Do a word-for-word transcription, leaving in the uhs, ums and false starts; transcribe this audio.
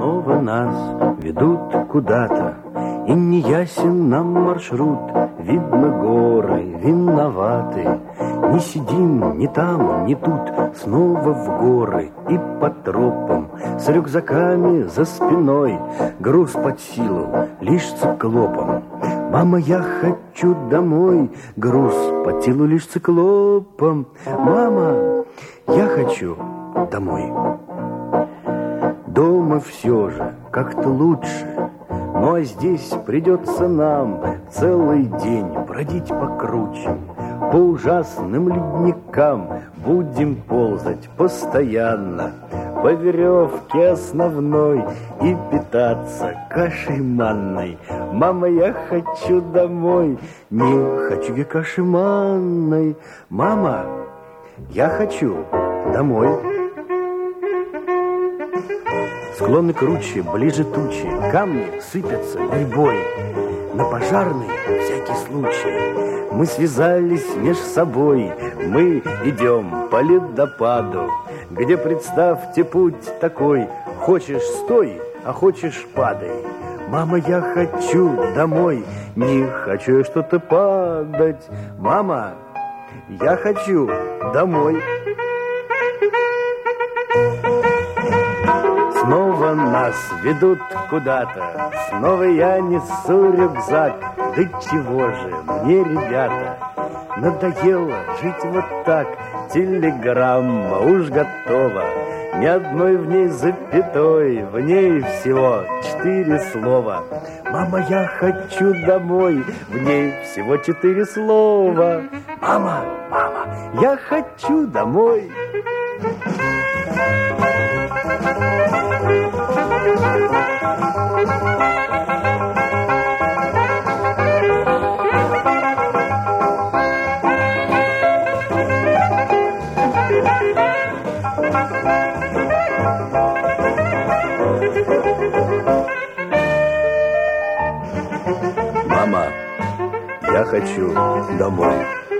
снова нас ведут куда-то, и не ясен нам маршрут. Видно, горы виноваты. Не сидим ни там, ни тут, снова в горы и по тропам, с рюкзаками за спиной. Груз под силу лишь циклопом. Мама, я хочу домой. Груз под силу лишь циклопом. Мама, я хочу домой. Дома все же как-то лучше. Ну а здесь придется нам целый день бродить по кручам, по ужасным ледникам. Будем ползать постоянно по веревке основной и питаться кашей манной. Мама, я хочу домой. Не хочу я каши манной. Мама, я хочу домой. Склоны круче, ближе тучи, камни сыпятся гурьбой. На пожарный всякий случай мы связались меж собой. Мы идем по ледопаду, где, представьте, путь такой: хочешь стой, а хочешь падай. Мама, я хочу домой. Не хочу я что-то падать. Мама, я хочу домой. Снова нас ведут куда-то, снова я несу рюкзак. Да чего же мне, ребята, надоело жить вот так. Телеграмма уж готова, ни одной в ней запятой, в ней всего четыре слова. Мама, я хочу домой, в ней всего четыре слова. Мама, мама, я хочу домой. Мама, я хочу домой.